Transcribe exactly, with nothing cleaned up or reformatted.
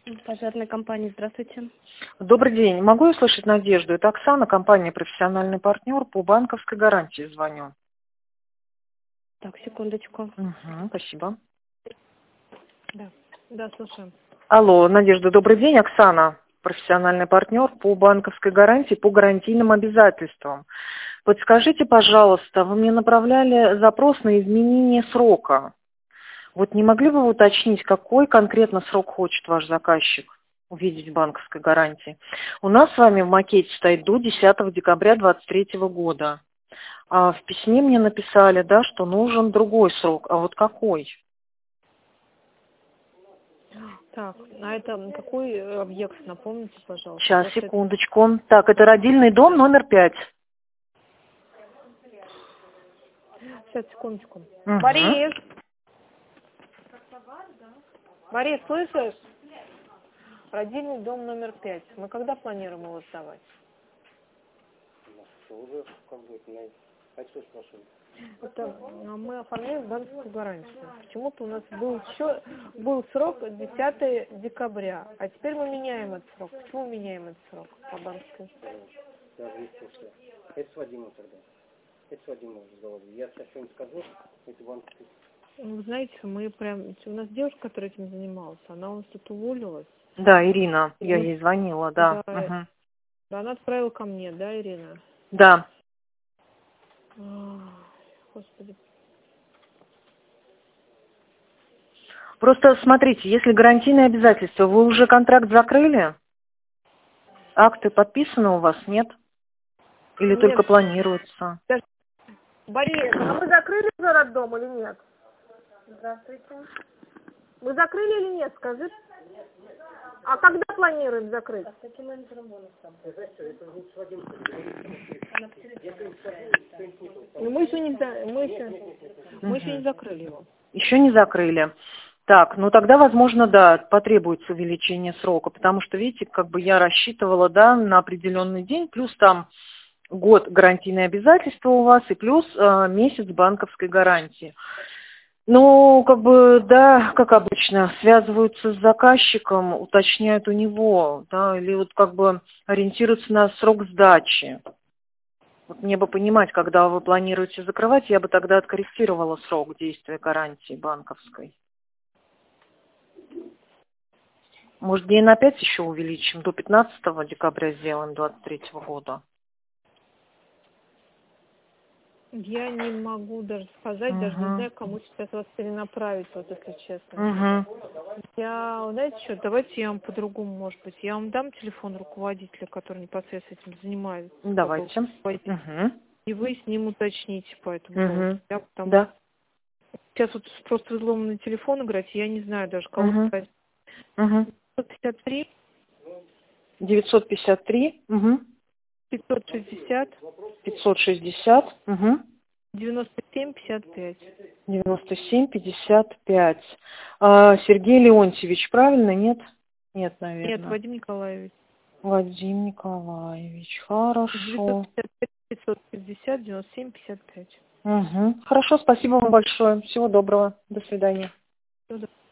Пожарной компании. Здравствуйте. Добрый день. Могу я слышать Надежду? Это Оксана, компания «Профессиональный партнер», по банковской гарантии звоню. Так, секундочку. Угу, спасибо. Да, да, слушаем. Алло, Надежда, добрый день. Оксана, профессиональный партнер по банковской гарантии, по гарантийным обязательствам. Подскажите, пожалуйста, вы мне направляли запрос на изменение срока. Вот не могли бы вы уточнить, какой конкретно срок хочет ваш заказчик увидеть в банковской гарантии? У нас с вами в макете стоит до десятого декабря двадцать третьего года. А в письме мне написали, да, что нужен другой срок. А вот какой? Так, а это какой объект, напомните, пожалуйста. Сейчас, Просто секундочку. Так, это родильный дом номер пять. это... Сейчас, секундочку. Угу. Борис! Борис, слышишь? Родильный дом номер пять. Мы когда планируем его сдавать? Уже как бы на кольцо спрашивали. Это а мы оформляем банковскую гарантию. Почему-то у нас был еще был срок десятого декабря, а теперь мы меняем этот срок. Почему меняем этот срок по банковской? Даже если что. Это с Вадимом тогда. Это с Вадимом разговаривали. Я сейчас что-нибудь скажу, это банк. Ну, вы знаете, мы прям... У нас девушка, которая этим занималась, она у нас тут уволилась. Да, Ирина, я Ну, ей звонила, да. да, Угу. да, она отправила ко мне, да, Ирина? Да. Ах, Господи. Просто смотрите, если гарантийные обязательства, вы уже контракт закрыли? Акты подписаны у вас, нет? Или Нет, только планируется? даже... Борис, а мы закрыли уже роддом или нет? Здравствуйте. Мы закрыли или нет, скажи? А когда планируем закрыть? Это лучше Вадим. Ну, мы еще не, за- мы еще, мы еще не закрыли его. Еще не закрыли. Так, ну тогда, возможно, да, потребуется увеличение срока, потому что, видите, как бы я рассчитывала, да, на определенный день, плюс там год гарантийные обязательства у вас и плюс э, месяц банковской гарантии. Ну, как бы, да, как обычно, связываются с заказчиком, уточняют у него, да, или вот как бы ориентируются на срок сдачи. Вот мне бы понимать, когда вы планируете закрывать, я бы тогда откорректировала срок действия гарантии банковской. Может, дней на пять еще увеличим, до пятнадцатого декабря сделаем двадцать третьего года. Я не могу даже сказать, даже не Угу. знаю, кому сейчас вас перенаправить, вот если честно. Угу. Я, знаете что, давайте я вам по-другому, может быть, я вам дам телефон руководителя, который непосредственно этим занимается. Давайте. Угу. И вы с ним уточните по этому Угу. поводу. Я потому... Да. Сейчас вот просто взломанный телефон играть, я не знаю даже, кого Угу. сказать. Угу. девятьсот пятьдесят три девятьсот пятьдесят три. Угу. пятьсот шестьдесят пятьсот шестьдесят. Угу. девяносто семь пятьдесят пять. девяносто семь пятьдесят пять. А, Сергей Леонтьевич, правильно, нет? Нет, наверное. Нет, Вадим Николаевич. Вадим Николаевич, хорошо. пятьсот шестьдесят девяносто семь пятьдесят пять. Угу. Хорошо, спасибо вам большое. Всего доброго. До свидания. Всего доброго.